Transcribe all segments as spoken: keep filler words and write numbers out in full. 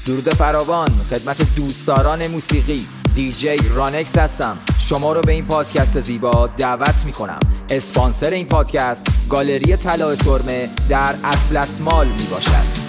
درود فراوان خدمت دوستداران موسیقی. دیجی رانکس هستم. شما رو به این پادکست زیبا دعوت میکنم. اسپانسر این پادکست گالری طلا سرمه در اطلس مال میباشد.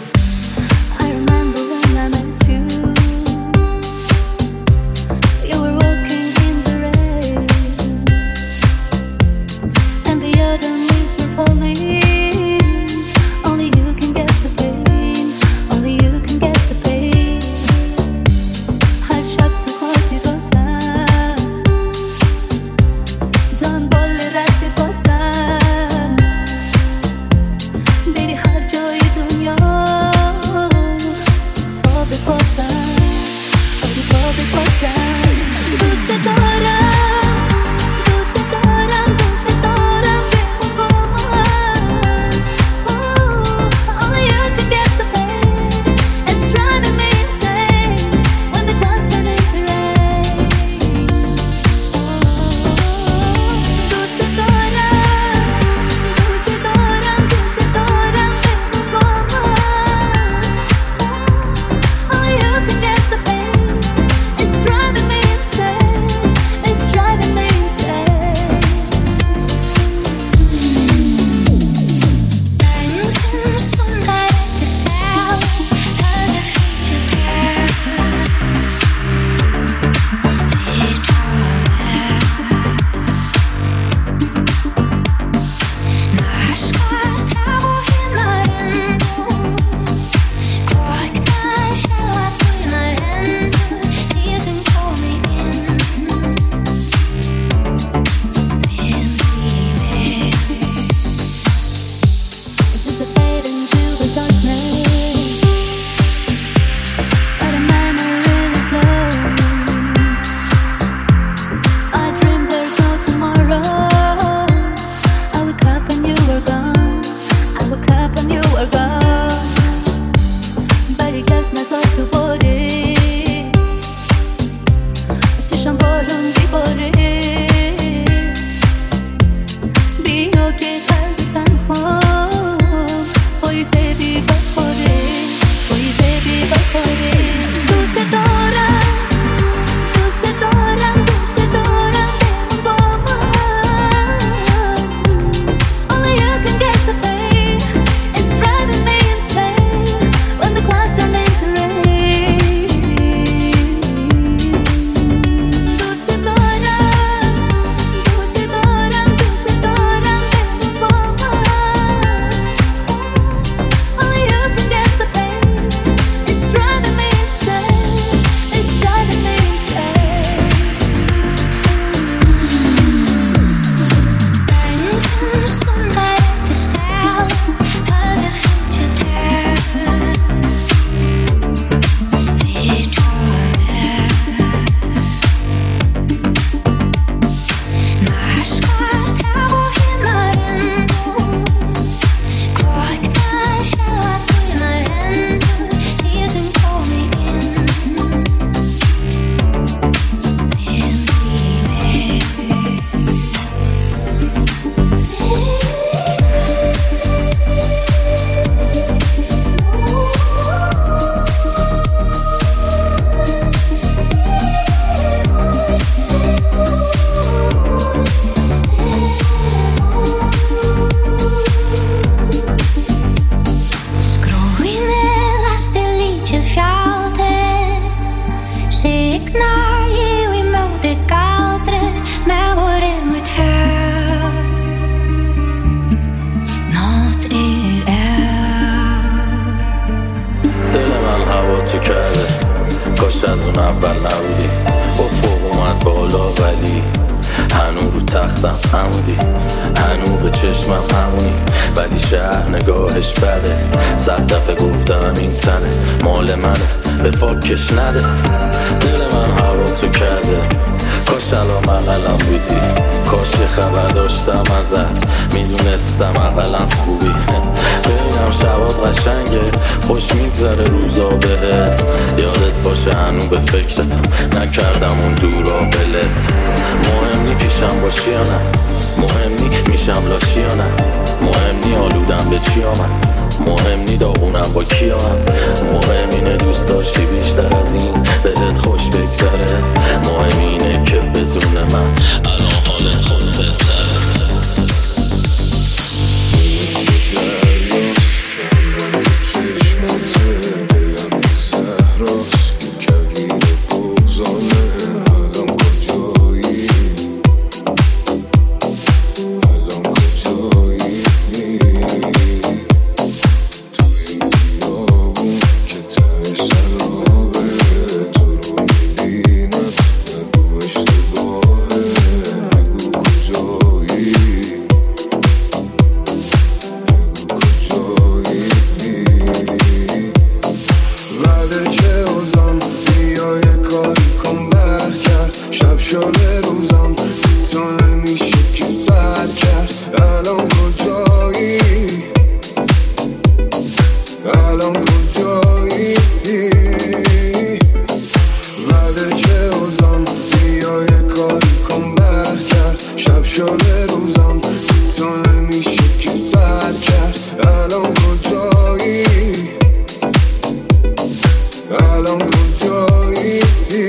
تو کرده کاش از اون اول نبودی. افق اومد بالا ولی هنو رو تختم همونی، هنو به چشمم همونی، ولی شهر نگاهش بده. صد دفعه گفتم این تنه مال منه، به فاکش نده. دل من هوا تو کرده کاش الان مقلم بودی، کاش یه خبر داشتم ازت، میدونستم اقلم خوبی. ببینم شبات قشنگه، خوش میگذره روزا بهت، یادت باشه هنو به فکرتم، نکردم اون دورا بلت. مهم نی پیشم باشی یا نه، مهم نی میشم لاشی یا نه، مهم نی آلودم به چی آمد، مهم نی داغونم با کی آمد، مهم اینه دوست داشتی بی بعد چه اوزان بیا یه کاری کن برگرد شب شده روزان تو نمیشه که سر کرد الان کجایی الان کجایی بعد چه اوزان بیا یه کاری کن برگرد شب شده روزان تو نمیشه که سر کرد الان کجایی الان کجایی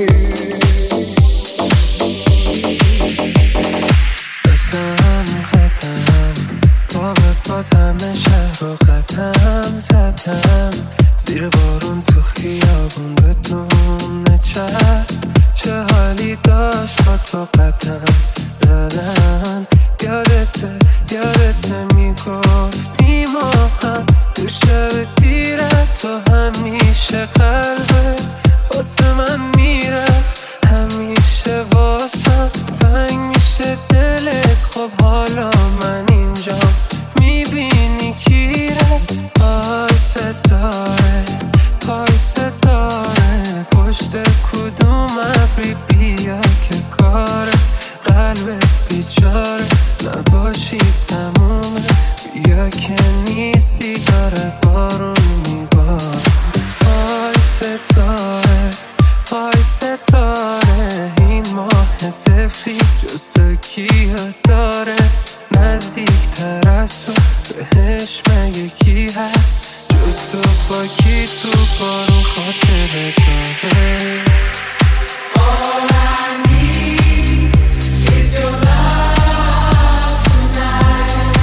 قدم قدم با به پاتم شهر و قدم زدم زیر بارون تو خیابون بدون چه چه حالی داشت با تو قدم زدن یادته یادته میگفتی ما هم تو شب دیرت تو همیشه قلبت واسه من میرفت همیشه واسه تنگ میشه دلت خب حالا من اینجا میبینی کی رفت پای ستاره پای ستاره پشت کدوم ابری بیا که کار قلبت بیچاره نباشی تمومه بیا که نیستی داره بارون میبار پای ستاره پای ستاره این ماه تفری جز تو کیا داره نزدیکتر از تو بهش مگه کی هست جز تو با کی تو بارون خاطره داره All I need is your love tonight.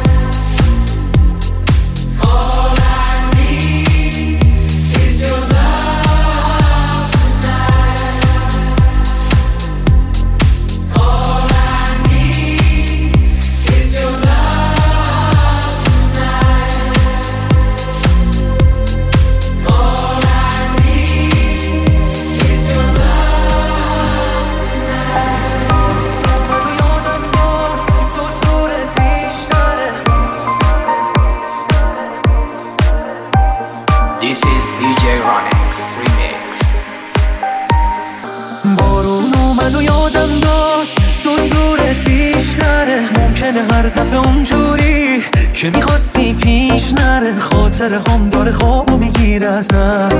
All I need is your love tonight. All I need is your love tonight. All I need is your love. This is دی جی Ronix Remix. بارون اومد و یادم داد تو زورت بیشتره ممکنه هر دفعه اونجوری که میخواستی پیش نره خاطر هم داره خوابو میگیره ازم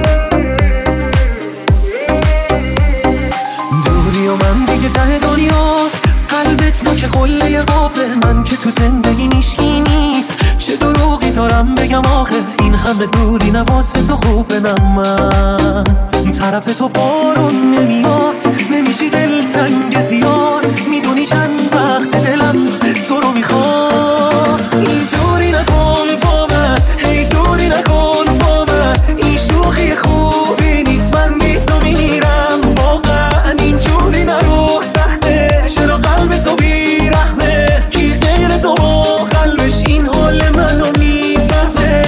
دوری و من دیگه ته دنیا قلبت نوک قله قابه من که تو زندگی نیشکی نیست چه دروغی دارم بگم آخه این همه دوری نواسه تو خوبه نه من طرف تو بارون نمیاد نمیشی دلتنگ زیاد میدونی چند وقت دلم تو رو میخواد اینجوری نکن با من هی دوری نکن با من این شوخی خوبی نیست من بی تو میمیرم واقعا اینجوری نرو سخته چرا قلب تو بیرحمه کی غیر تو با قلبش این حال منو میفهمه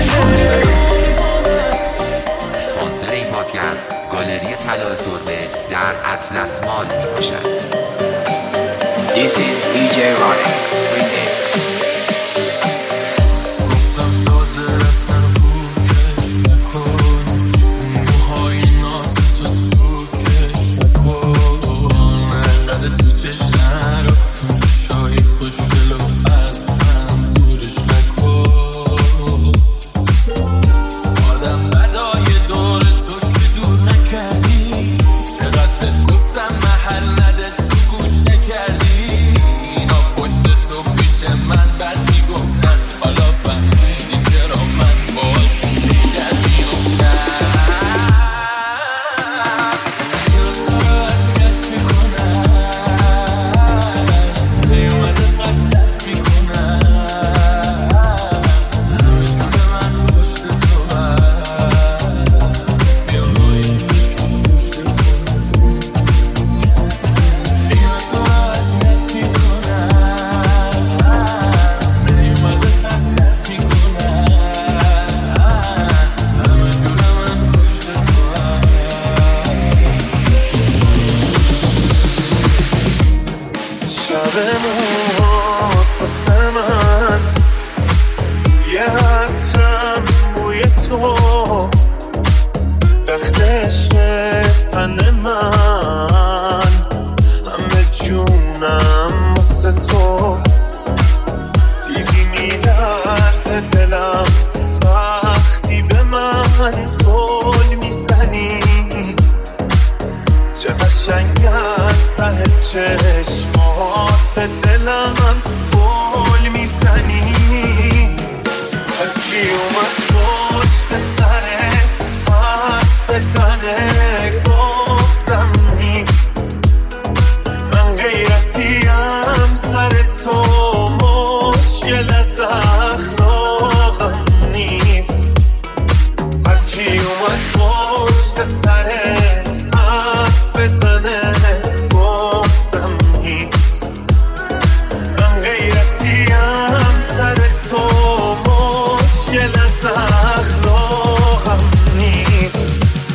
اسپانسر این پادکست گالری طلا سرمه در اطلس مال میباشد. This is دی جی Ronix Remix. عشق تن من، همه جونم واسه تو. دیدی میلرزه دلم وقتی به من زل میزنی، چه قشنگ از ته چشمات به دلم گل میزنی. هرکی اومد پشت سرت حرف بزنه گفتم نیست، من غیرتیم سر تو مشکل از اخلاقم نیست. هرکی اومد پشت سرت حرف بزنه گفتم نیست، من غیرتیم سر تو مشکل از اخلاقم نیست.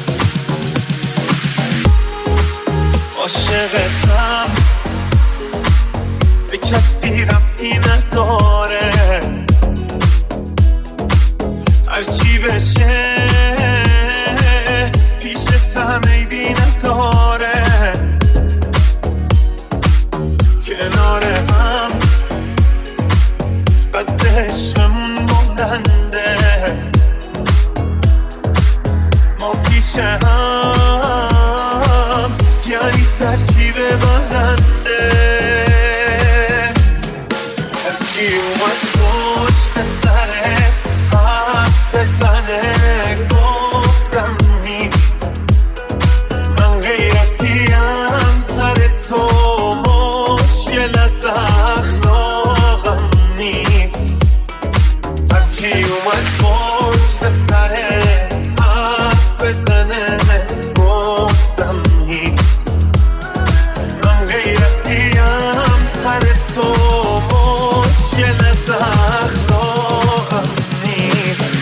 عاشقتم به کسی ربطی نداره، هرچی بشه پیشتم عیبی نداره. کنار هم قد عشقمون بلنده، ما پیش هم یعنی ترکیب برنده. هرکی اومد پشت سرت حرف بزنه گفتم نیست، من غیرتیم سر تو مشکل از اخلاقم نیست. هرکی اومد پشت سرت حرف بزنه گفتم نیست، من غیرتیم سر تو مشکل از اخلاقم نیست.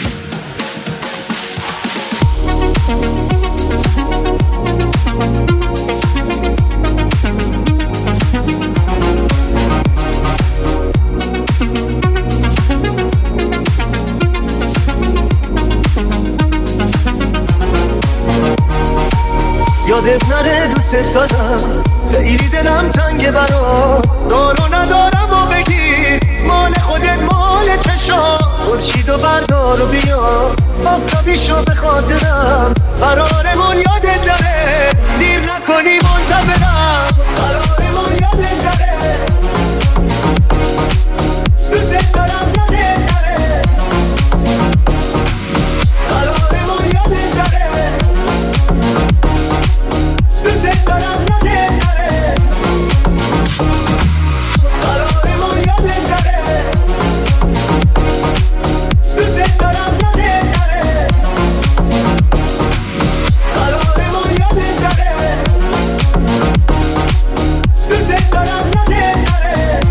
یادت نره دوست دارم، خیلی دلم تنگه برات، دارو ندارم و بگیر مال خودت مال چشام. خورشید و بردار و بیا آفتابی شو به خاطرم، قرارمون یادت داره دیر نکنی منتظرم، قرارمون یادت داره دوست دارم یادت داره، قرارمون یادت داره دوست دارم یادت داره، قرارمون یادت داره دوست دارم یادت داره، قرارمون یادت داره دوست دارم یادت داره.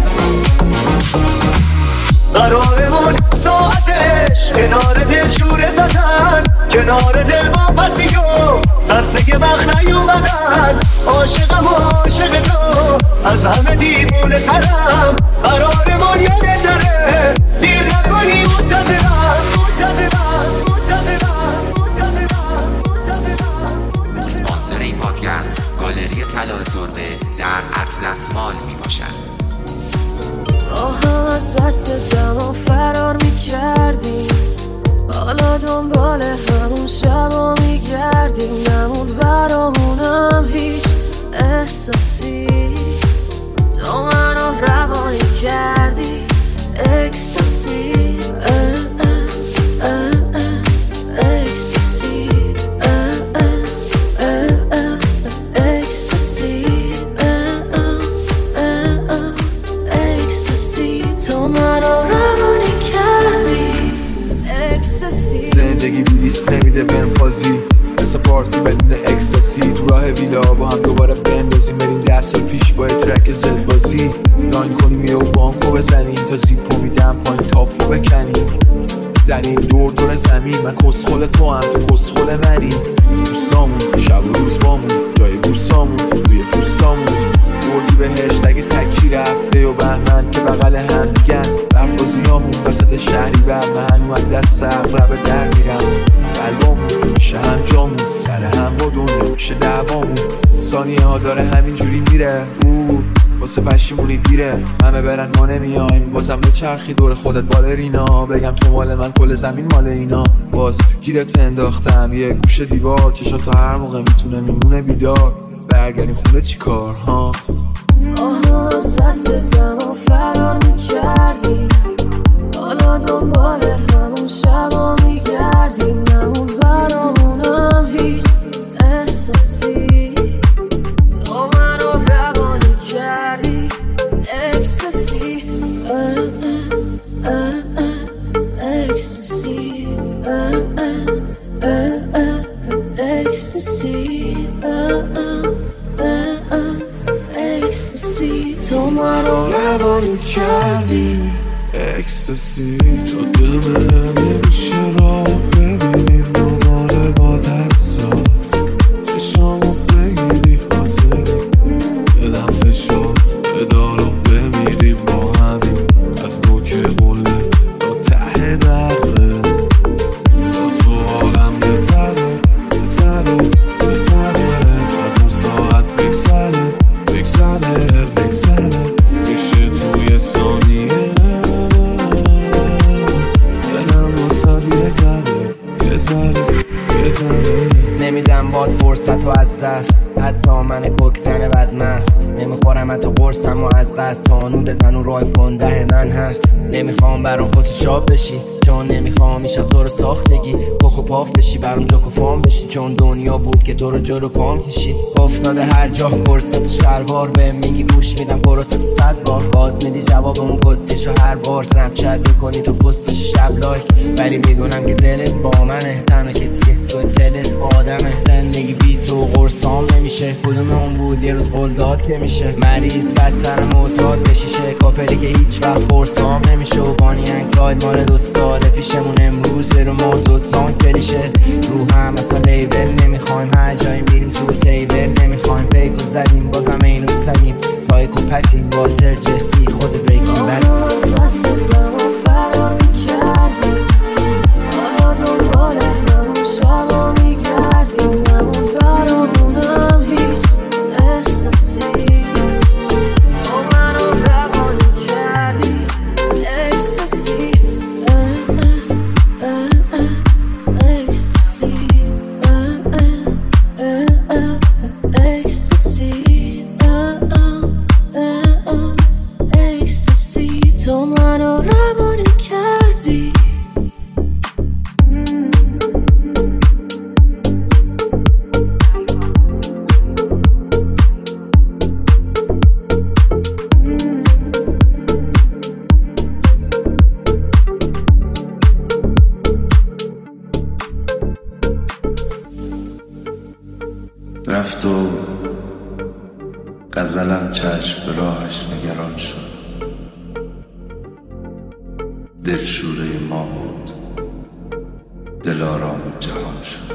قرارمون ساعتش کنار دل شوره زدن، کنار دل با پسی و ترسه که وقت نیومدن. عاشقم و عاشق تو از همه دیوونه ترم، قرارمون یادت داره دیر نکنی منتظرم منتظرم منتظرم منتظرم. اسپانسر این پادکست گالری طلا سرمه در اطلس مال می باشد. آها از دست زمان فرار میکردیم، حالا دنبال همون شبا میگردیم. نموند برامونم هیچ احساسی، تو منو روانی کردی اکستاسی. اکستاسی اکستاسی اکستاسی، تو منو روانی کردی اکستاسی. زندگی ریسک نمیده بهم فازی، مثل پارتی بدون اکستاسی. تو راه ویلا با هم دوباره بندازیم، بریم ده سال پیش با ترک زد بازی. لاین کنیم یه و بانکو بزنیم، تا زیپو میدم پایین تاپو بکنیم. زنیم دور دور زمین، من کسخل تو هم تو کسخل منی. دوستامون شب و روز بامون، جای بوسامون روی پوستامون. بردی بهشت اگه تکی رفته و بهمن که بغل هم دیگن. برفازیامون وسط شهری بر من هنو از دست سقف رو به در میرم. قلبامون شهم جامون سر هم با ثانیه ها داره همینجوری میره. او واسه پشیمونی دیره، همه برن ما نمیایم. بازم به چرخی دور خودت بالرینا، بگم تو مال من کل زمین مال اینا. باز گیرت انداختم یه گوشه دیوار، چشات تا هر موقع میتونه میمونه بیدار. برگردیم خونه چی کار ها؟ آها از دست زمان فرار میکردیم، حالا دنبال همون شبا میگردیم. نمون برامونم هیچ احساسی، تو منو روانی کردی اکستاسی. اکستاسی اکستاسی اکستاسی، تو منو روانی کردی اکستاسی. تو دل من نمیشه را ببینیم دوباره با دستات، چشامو بگیری حاضری بدم فشار بدارو بمیریم با همین. از تو که قله تا ته دره، تا تو عالم بتره بتره بتره. از اون ساعت بگذره بگذره بگذره، میشه توی ثانیه نمیدم باد فرصت و از دست، حتی من کوکسن بدمست. نمیخورم حتی قرصم و از قصد، تانود تنور آیفون ده من هست. نمیخوام برام فتوشاپ بشی، چون نمیخوام ایشب تو رو ساختگی کوکو پاف بشی، برام جاکو فام بشی. چون دنیا بود که تو رو جلو پام کشید، افتاده هر جا کرست و شلوار. به میگی گوش میدم پروسه تو صد بار، باز میدی جواب اون کسکشو هر بار. سنپچت میکنی تو پستش شب لایک، ولی میدونم که دلت با منه. تنها کسی که تو تلت آدمه، زندگی بی تو قرصام نمیشه. کدوم اون بود یه روز قلداد که میشه، مریض بدتر معتاد بشیشه. کاپلی که هیچ وقت قرصام نمیشه، و بانی انکلاید مال دو سال پیشمون. امروز رو مرد و تان کلیشه، رو هم اصلا لیبل نمیخوایم. هر جایی میریم تو تیبل نمیخوایم. پیکو زدیم بازم اینو سگیم، سایکو پتیم والتر جسی خود بریکیم بد. دست زمان فرار میکردیم، حالا دنبال همون شبا میگردیم. نمون برامونم هیچ احساسی، تو منو روانی کردی اکستاسی. اکستاسی اکستاسی اکستاسی، تو منو روانی کردی. رفت و غزلم چشم به راهش نگران شد. دل شوره ما بود، دل آرام جهان شد.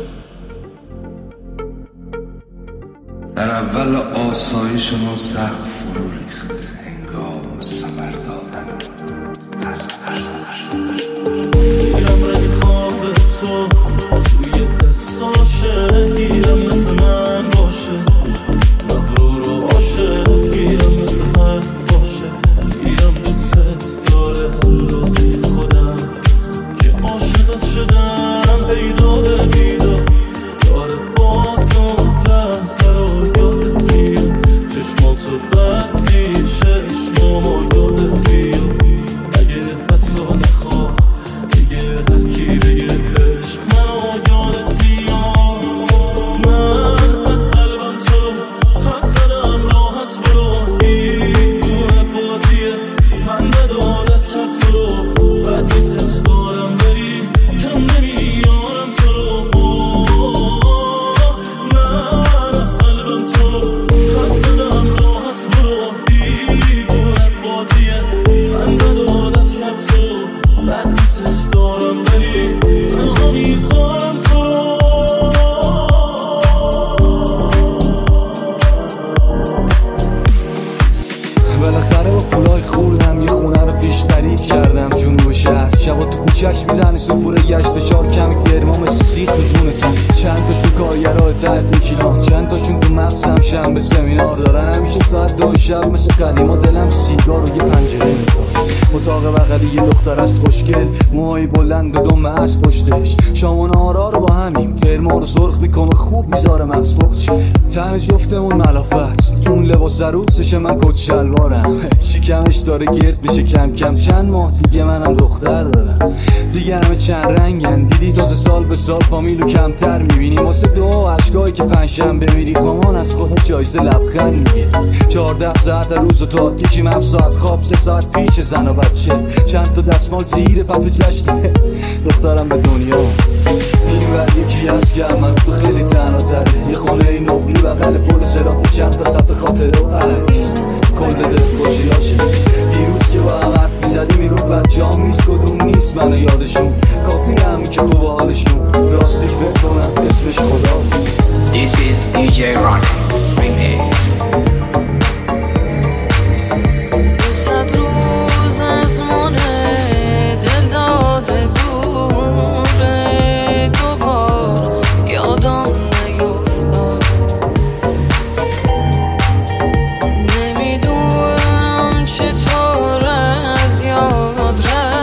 در اول آسایش ما سقف فرو ریخت، هنگام ثمر دادن از از از گیرم رنگ خواب تو توی دستاشه، گیرم مثل من باشه مغرور و باشه. گیرم مثل من باشه، گیرم دوست داره اندازه خودم که عاشقت شدم. بیداده بیداد داره بازم لحظه رو یادت میاد. چشماتو بستی چشمامو یادت میاد. اگه حتی نخواه دیگه هر کی بگه عشق ده کیلو، چند تاشون تو مغزم شنبه سمینار دارن. همیشه ساعت دو شب مثل قدیما دلم سیگار و یه پنجره میخواد. اتاق بغلی یه دختر است خوشگل، موهای بلند و دم از پشتش. شام و نهارا رو با همیم کرما رو سرخ میکنه، خوب میذاره مغز پخت. تن جفتمون ملافه است، اون لباس عروسشه من کت شلوارم. شکمش داره گرد بشه کم کم، چند ماه دیگه منم دختر دارم. دیگه همه چند رنگن، دیدی تازه سال به سال فامیلو کمتر میبینی. واسه دو اشکایی که پنجشنبه میری مامان از خودت جایزه لبخند میگیری. چهارده ساعت روز و تا تیشیم، هفت ساعت خواب، سه ساعت پیش زن و بچه. چند تا دستمال زیر پتو جشنه دخترم به دنیا. این ور یکی هست که من تو خیلی تنها تره، یه خونه این نقلی بغل پل صراط با چند تا صفحه خاطره و عکس. کل دل خوشیاشه دیروز که با هم حرف میزدی میگفت بچه هم نیست کدوم نیست منو یادشون. کافی هم که خوب حالشون، راستی فکر کنم اسمش خدا. This is دی جی Ronix Remix. دوست روز از مونه دل داده دوره، دوبار یادم نیفتاد. نمیدونم چطور از یاد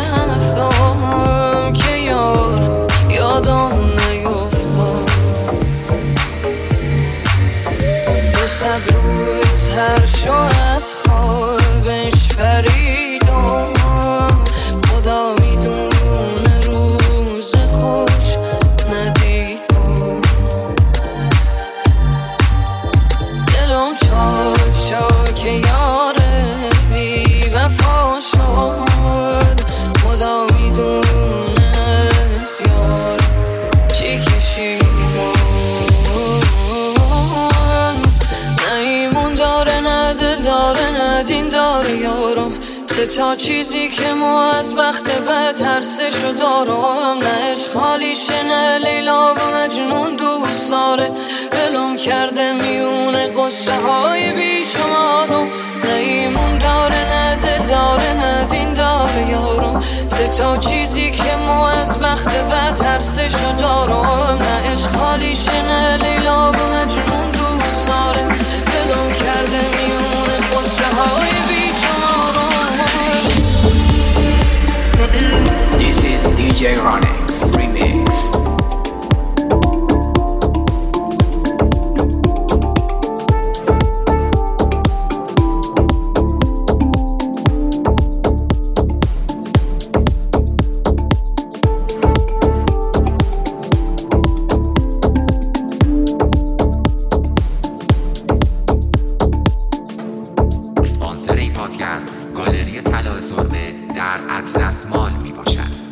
رفتم که یار یادم نیفتاد. دوست روز هر شو از خوابش پریدم، خدا میدونه روز خوش ندیدم. دلم چاک چاک یاره بی وفا شد، خدا میدونه از یار چی کشیدم. نیمون داره نه دل داره نه دین داره یارم، سه تا چیزی که ما از بخت بد هر سه شو دارم. نه عشق خالیشه نه لیلا و مجنون دوست داره، دلم کرده میونه قصه های بیشمارم. نیمون داره نه دل داره نه دین داره یارم، سه تا چیزی که ما از بخت بد هر سه شو دارم. نه عشق خالیشه نه لیلا و مجنون دوست داره، دلم کرده میونه قصه های بیشمارم. This is دی جی Ronix Remix. اسپانسر این پادکست گالری طلا سرمه در اطلس مال می باشد.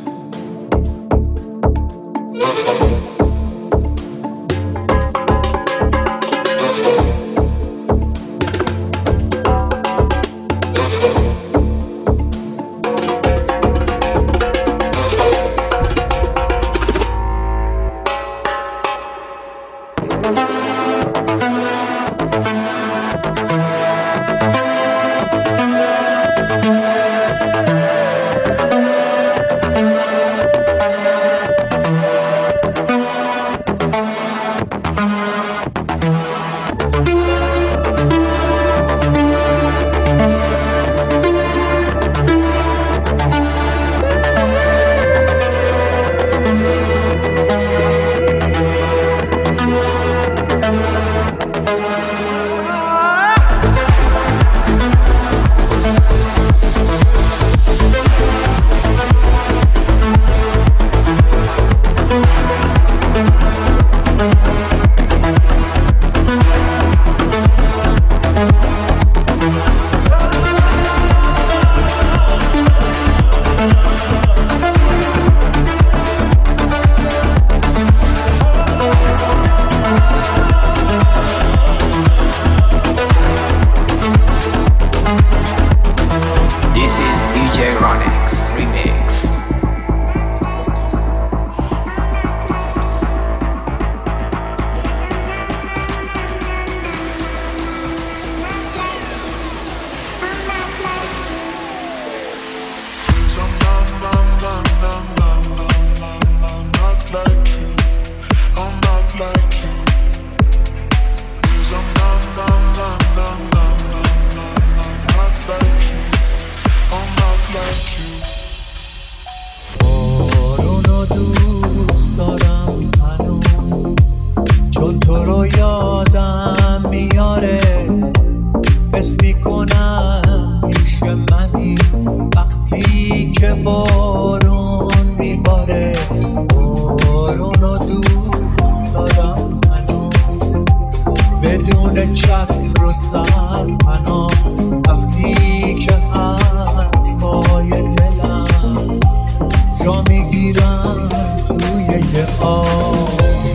دل چت رستم پناه وقتی که حرفای دلم جا میگیرم توی یه آب.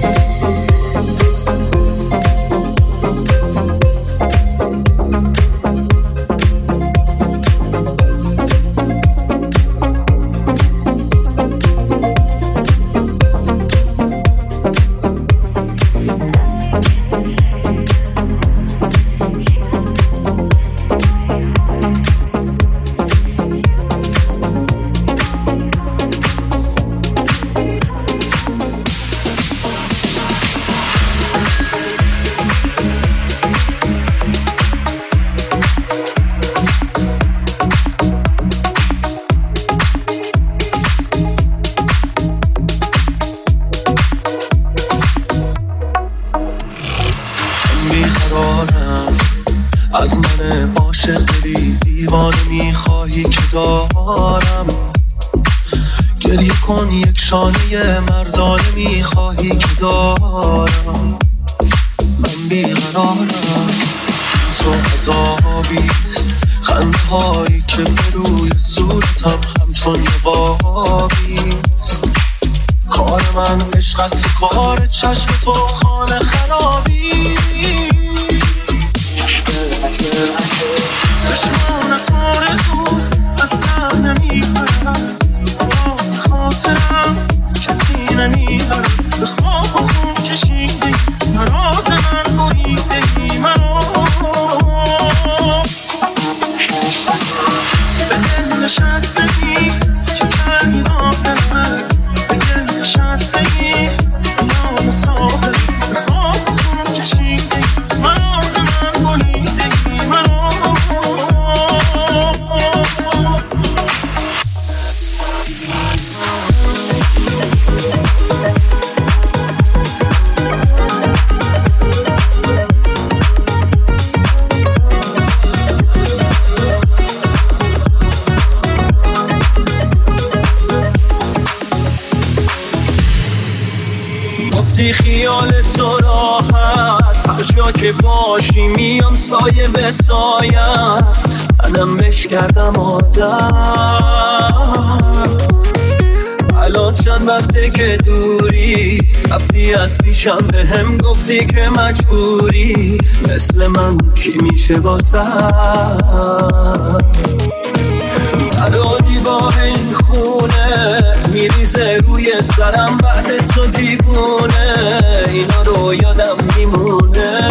از من عاشق دلی دیوانه میخواهی که دارم، گریه کن یک شانه مردانه میخواهی که دارم. من بیقرارم تو عذابیست، خنده هایی که به روی صورتم همچون نقابیست. کار من عشق است، کار چشم تو خانه خرابی. چشمانت آرزوز از سر نمیبرم، باز خاطرم کسی نمیبرم. به خواب و خون کشیده نراز من بریده منو، به دل نشستگی چه کردی ناقلم، به دل نشستگی نام ساقل. به خواب و خون کشیده نراز من بریده منو. گفتی خیال تو راحت، هر جا که باشی میام سایه به سایت. منم بش کردم عادت، الان چند وقته که دوری، رفتی از پیشم به هم گفتی که مجبوری. مثل من کی میشه واسه برادی با این خونه میریزه روی سرم بعد تو دیوونه. اینا رو یادم میمونه،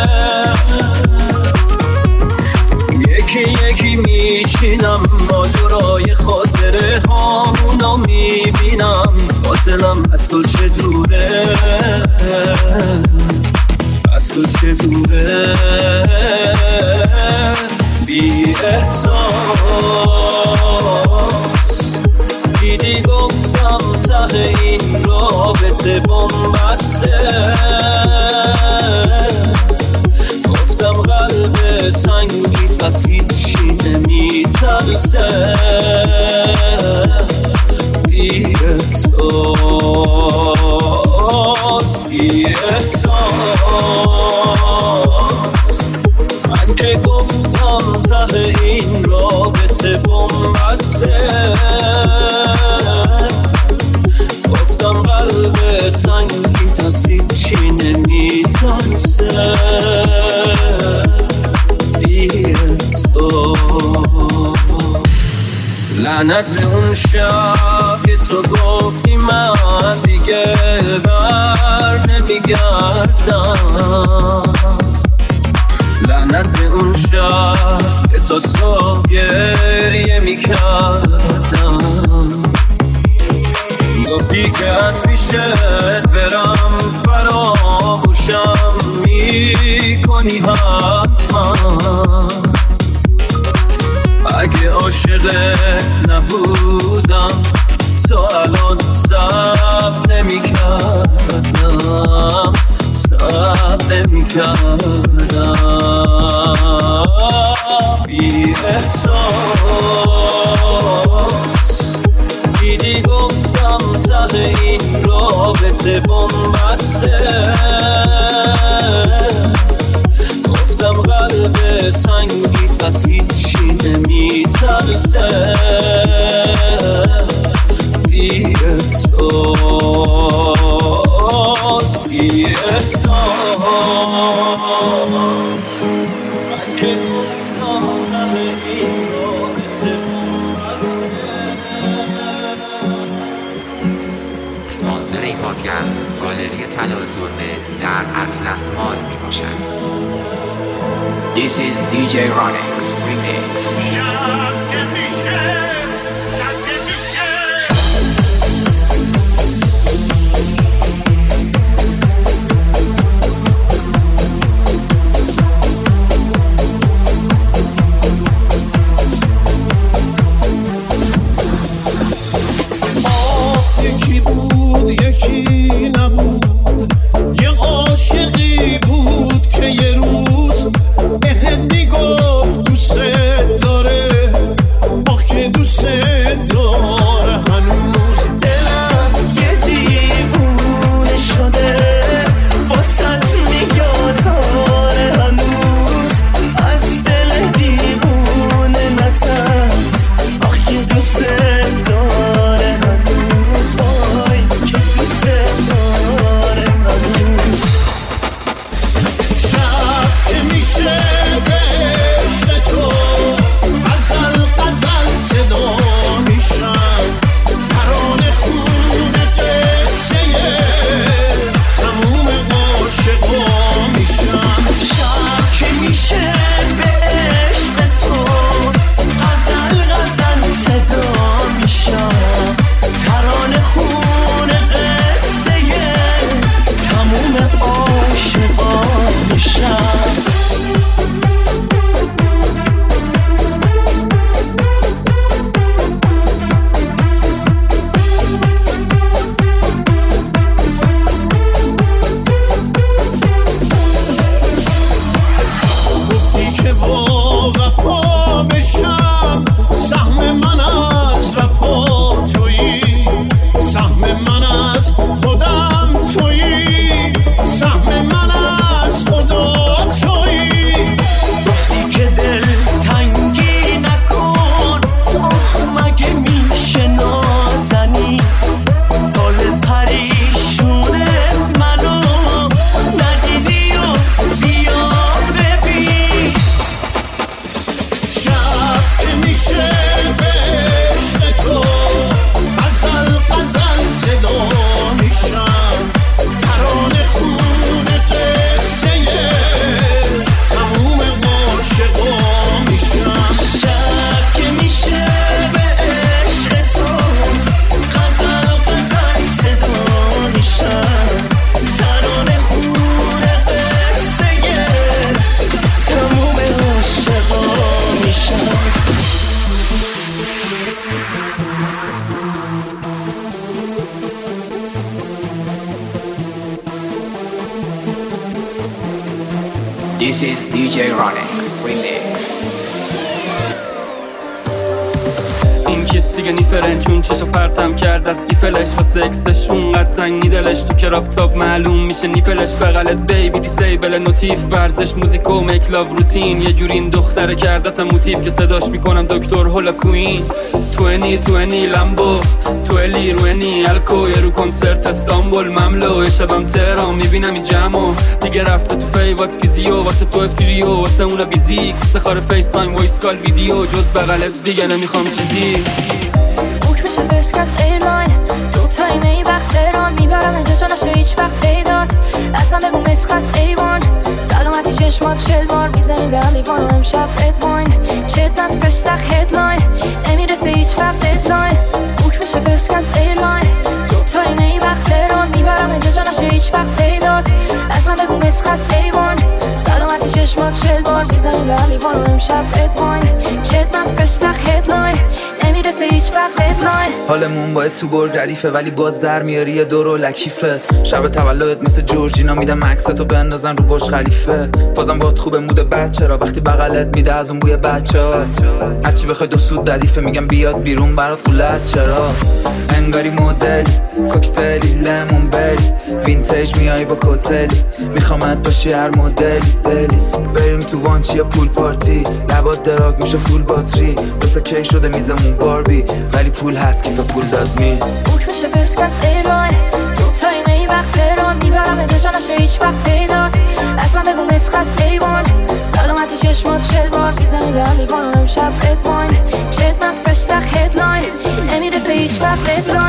یکی یکی میچینم ماجرای خاطره هامونو میبینم. فاصلم از تو چه دوره، از تو چه دوره. بی احساس دیدی گفتم ته این رابطه بنبسته، گفتم قلب سنگی پس هیچی نمیترسه. بی احساس بی احساس من که گفتم ته این رابطه بنبسته، گفتم قلب سنگی تسید چی نمیترسه. لعنت به اون شب که تو گفتی من دیگه بر نمیگردم. لعنت به اون شب که تو صبح گریه میکردم. گفتی که از پیشت برم فراموشم میکنی حتما. اگه عاشق نبودم تو الان صبر نمیکردم، صبر نمیکردم. بی احساس دیدی گفتم ته این رابطه بنبسته، طلا سرمه در اطلس مال می باشد. This is دی جی Ronix Remix. یکی بود یکی نبود، یه عاشقی بود که یه روز بهت میگفت دوست داره، آخ که دوست داره. هنوز دلم یه دیوونه شده واسط میگذاره، هنوز از دل دیوونه نترس، آخ که دوست داره. هنوز وای که دوست داره. هنوز شب که میشه به عشق تو غزل غزل صدا میشم، ترانه خونه قصه تموم عاشقا میشم. شب که میشه به عشق تو غزل غزل صدا میشم، ترانه خون قصه تموم عاشقا میشم. گفتی که با وفا بشم، سهم من از وفا تویی، سهم من از خودم تویی، سهم من از خدا تویی. گفتی که دل تنگی نکن، آخ مگه میشه نازنی، حال پریشونه منو ندیدی و بیا ببین. شب که میشه به عشق تو غزل غزل صدا میشم، ترانه خونه قصه تموم عاشقا میشم. شب که میشه به عشق تو غزل غزل صدا میشم، ترانه خون قصه تموم عاشقا میشم. This is دی جی Ronix Remix. این کیست دیگه نیفرن چون چشو پرتم کرد از ایفلش و سکسش اونقدر تنگی دلش، تو کراب تاب معلوم میشه نیپلش، بغلت بیبی دیسیبل نوتیف، ورزش موزیک و میک لاو روتین، یه جوری این دختره کردتم موتیف که صداش میکنم دکتر هولا کوین. توینی توینی لامبو تویلی روینی الکو، یه رو کنسرت استانبول مملو، شبم تهران میبینم این جمعو دیگه رفته تو فیوات فیزیو، واسه تو فریو واسه اونا بیزیک، سخار فیس تایم وایس کال ویدیو، جز بغلت دیگه نمیخوام چیزی. بوک میشه فرسکس ایرلاین، دو تایم ای وقت تهران، میبرم اینجا جا نشه هیچ وقت پیدات، اصلا بگو مسخس ایوان، سلامتی چشمات چل بار میزنی به هم لیوان و امشب رد واین، چت نز فرش سخ هدلاین، نمیرسه هیچ وقت ددلاین. بوک میشه فرسکس ایرلاین، دو تایم ای وقت تهران، میبرم اینجا جا نشه هیچ وقت پیدات، اصلا بگو مسخس ایوان، سلامتی چشمات چل بار میزنی به هم لیوان و امشب رد واین، چت نز فرش سخ هدلاین، نمیرسه هیچ وقت ددلاین. حالمون باید تو برد ردیفه ولی باز در میاری یه دور و لکیفت، شب تولدت مثل جورجینا میدم عکستو بندازن رو برج خلیفه، بازم باید خوبه مود بچه را وقتی بغلت میده از اون بوی بچه ها، هرچی بخوای دو سود ردیفه میگم بیاد بیرون برات خولت چرا، انگاری مدل کوکتلی لیمون بری وینتیج میای با کوتلی، میخوامت باشی هر مدلی دلی، بریم تو وانچی یا پول پارتی، لبات دراگ میشه فول باتری، دوستا کی شده میزمون باربی ولی پول هست کیف پول داد می. بوک میشه فرسکس ایرلاین، دو تایم ای وقت تهران، میبرم اینجا جا نشه هیچ وقت پیدات، اصلا بگو مسخس ایوان، سلامتی چشمات چل بار میزنی به هم لیوان و امشب رد واین، چت نز فرش سخ هدلاین، نمیرسه هیچ وقت ددلاین. شون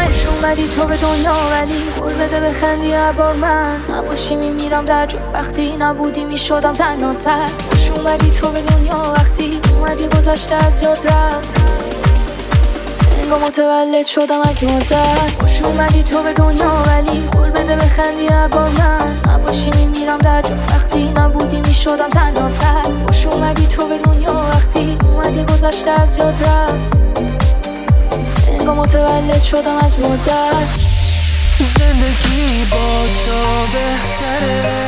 اومدی تو به دنیا ولی قول بده بخندی هر بار من نباشی میمیرم در جو. وقتی نبودی میشدم تنها تر. خوش اومدی تو به دنیا وقتی اومدی گذشته از یاد رفت. انگار متولد شدم از مادر. خوش اومدی تو به دنیا ولی قول بده بخندی هر بار من نباشی میمیرم در جو. وقتی نبودی میشدم تنها تر. خوش اومدی تو به دنیا وقتی اومدی گذشته از یاد رفت. انگار متولد شدم از مادر. زندگی با تو بهتره.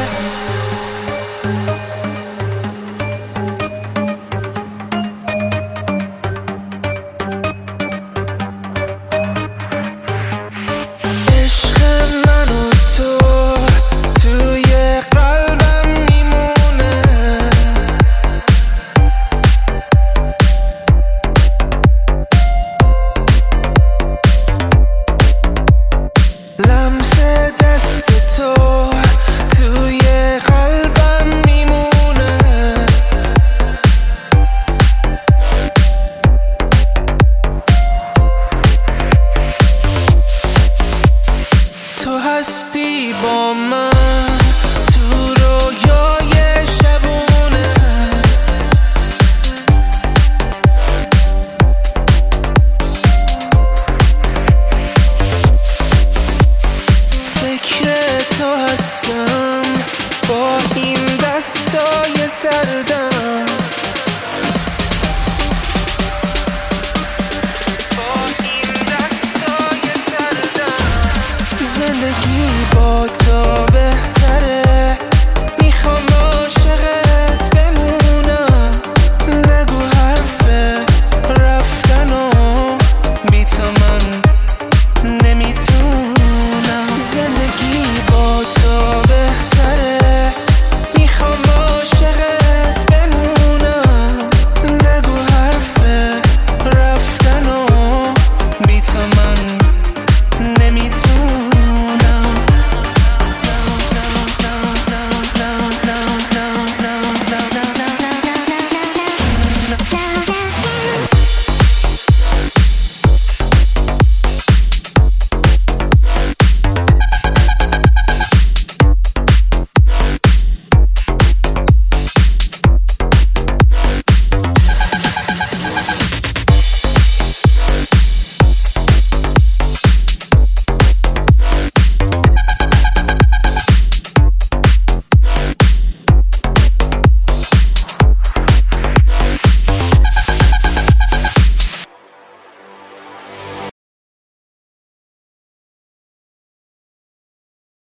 با این دستای سردم